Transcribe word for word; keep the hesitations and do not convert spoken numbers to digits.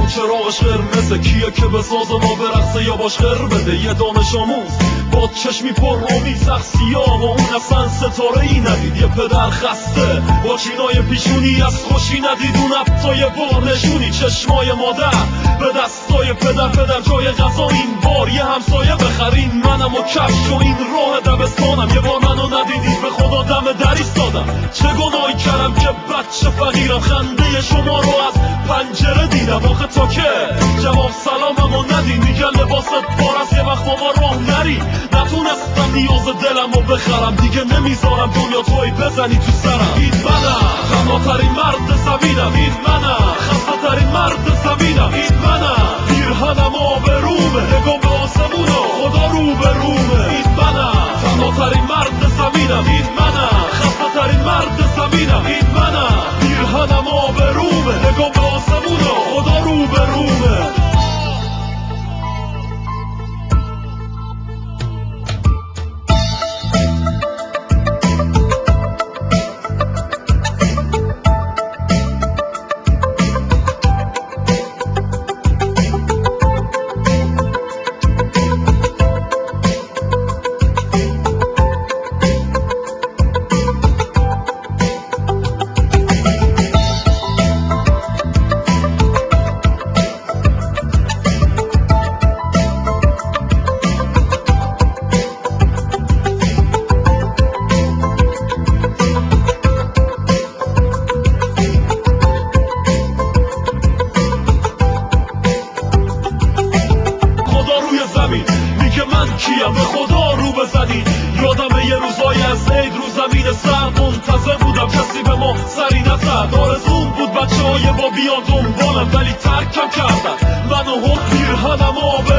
اون چراغش قرمزه، کیه که بسازه ما برقصه یا باش خر بده. یه دانش آموز با چشمی پر رومی سخت سیاه و اون اصلا ستاره ای ندید. یه پدر خسته با چینای پیشونی از خوشی ندید. اون ابتای بار نشونی چشمای مادر به دستای پدر، پدر جای غذا این بار یه همسایه بخرین. منم و کفش و این راه دبستانم، یه بار منو ندیدید به خدا دم در ایستادم. چه گناهی کردم که بچه فقیرم، خنده شما رو از پنجره دیدم. آخه تا که جواب سلامم و ندی، میگن لباست بار است یه وقت با ما راه نری. نتونستم نیاز دلم رو بخرم، دیگه نمیذارم دنیا توی بزنی تو سرم. این منم تنهاترین مرد زمینم، این منم خسته ترین مرد زمینم، این منم پیرهنم آبرومه، نگاه به آسمونا خدا رو به رومه. این منم تنهاترین مرد زمینم، این منم خسته ترین مرد زمینم، این منم پیرهنم آبرومه، نگاه به آسمونا خدا رو به رومه. میگه من کیم به خدا رو بزنی. یادم یه روزای از عید رو زمین سرد منتظر بودم کسی به ما سری نزد. آرزوم بود بچه های با بیان دنبالم ولی ترکم کردن منو هم پیرهنم آب